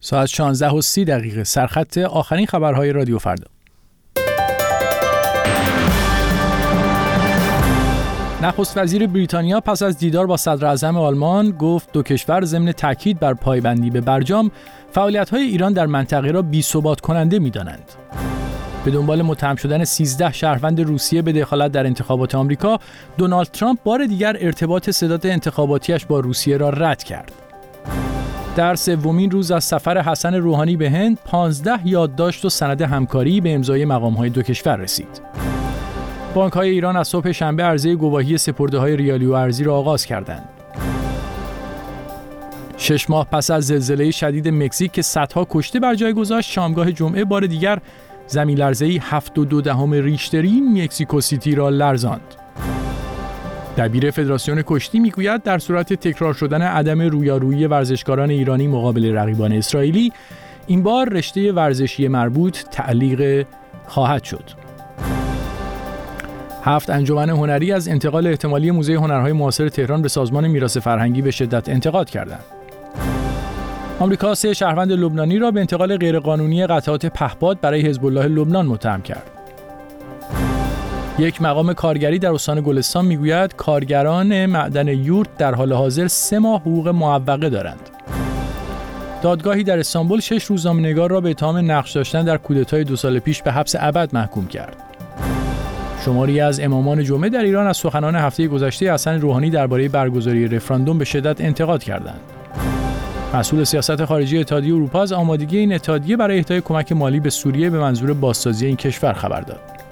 ساعت 16:30 سرخط آخرین خبرهای رادیو فردا. نخست وزیر بریتانیا پس از دیدار با صدر اعظم آلمان گفت دو کشور ضمن تاکید بر پایبندی به برجام فعالیت‌های ایران در منطقه را بی‌ثبات کننده می‌دانند. به دنبال متهم شدن 13 شهروند روسیه به دخالت در انتخابات آمریکا، دونالد ترامپ بار دیگر ارتباط سداد انتخاباتیش با روسیه را رد کرد. در سومین روز از سفر حسن روحانی به هند، 15 یادداشت و سند همکاری به امضای مقام‌های دو کشور رسید. بانک‌های ایران از صبح شنبه عرضه گواهی سپرده‌های ریالی و ارزی را آغاز کردند. 6 ماه پس از زلزله شدید مکزیک که صدها کشته بر جای گذاشت، شامگاه جمعه بار دیگر زمین‌لرزه‌ای 7.2 ریشتری مکزیکو سیتی را لرزاند. دبیر فدراسیون کشتی میگوید در صورت تکرار شدن عدم رویارویی ورزشکاران ایرانی مقابل رقیبان اسرائیلی، این بار رشته ورزشی مربوط تعلیق خواهد شد. 7 انجمن هنری از انتقال احتمالی موزه هنرهای معاصر تهران به سازمان میراث فرهنگی به شدت انتقاد کردند. آمریکا 3 شهروند لبنانی را به انتقال غیرقانونی قطعات پهپاد برای حزب الله لبنان متهم کرد. یک مقام کارگری در استان گلستان میگوید کارگران معدن یورت در حال حاضر 3 ماه حقوق معوقه دارند. دادگاهی در استانبول 6 روزنامه‌نگار را به اتهام نقش داشتن در کودتای 2 سال پیش به حبس ابد محکوم کرد. شماری از امامان جمعه در ایران از سخنان هفته گذشته حسن روحانی درباره برگزاری رفراندوم به شدت انتقاد کردند. مسئول سیاست خارجی اتحادیه اروپا از آمادگی این اتحادیه برای اهدای کمک مالی به سوریه به منظور بازسازی این کشور خبر داد.